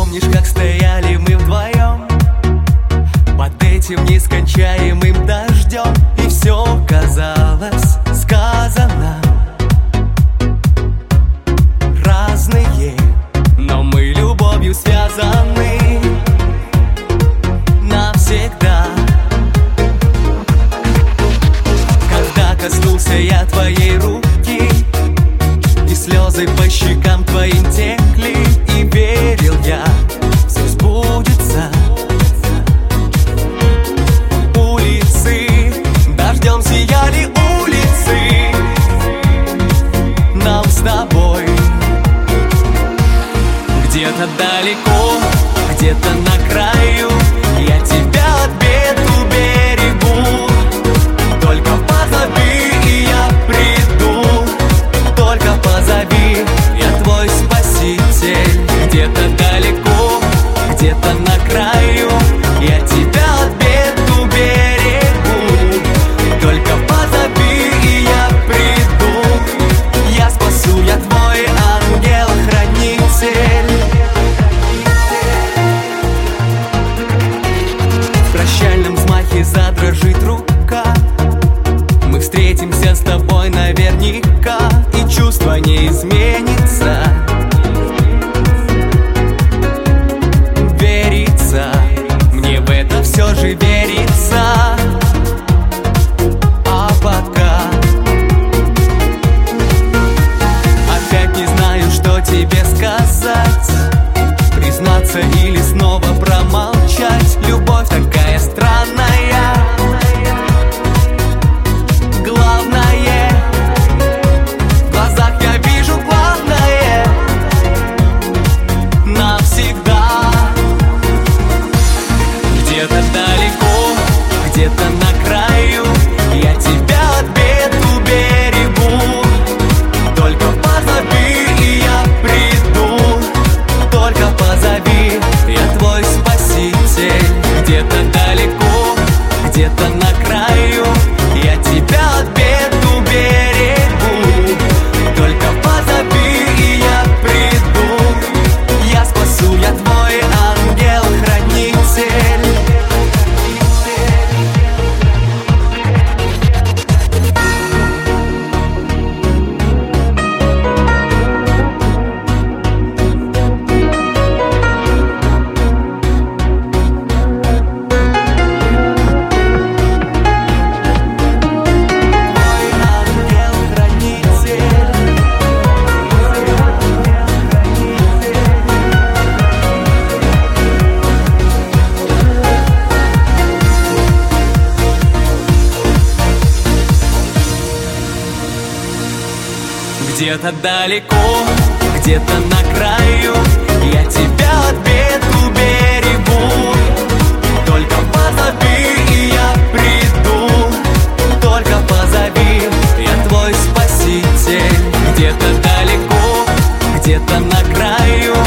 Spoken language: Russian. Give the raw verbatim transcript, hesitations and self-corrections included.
помнишь, как стояли мы вдвоем под этим нескончаемым дождем, и все казалось сказано. Разные, но мы любовью связаны навсегда. Когда коснулся я твоей руки, и слезы по щекам твоим текли, и верил я, все сбудется. Улицы дождем сияли, улицы нам с тобой. Где-то далеко, где-то на краю я тебя от бед уберегу. Только позови, и я приду. Только позови, я твой спаситель. Где-то далеко, где-то на краю я тебя от бед уберегу. Только позови, и я приду. Я спасу, я твой ангел-хранитель. В прощальном взмахе задрожит рука. Мы встретимся с тобой наверняка, и чувство не изменится. Верится, мне в это все же верится. А пока опять не знаю, что тебе сказать. Признаться или снова промолчать. Любовь такая странная. Главное, в глазах я вижу главное навсегда. Где-то далеко, где-то на краю я тебя от бед уберегу. Только позови, и я приду. Только позови, я твой спаситель. Где-то далеко, где-то на краю я тебя от бед уберегу. Только позови, и я приду. Я спасу, я твой ангел-хранитель. Где-то далеко, где-то на краю я тебя от бед уберегу. Только позови, и я приду. Только позови, я твой спаситель. Где-то далеко, где-то на краю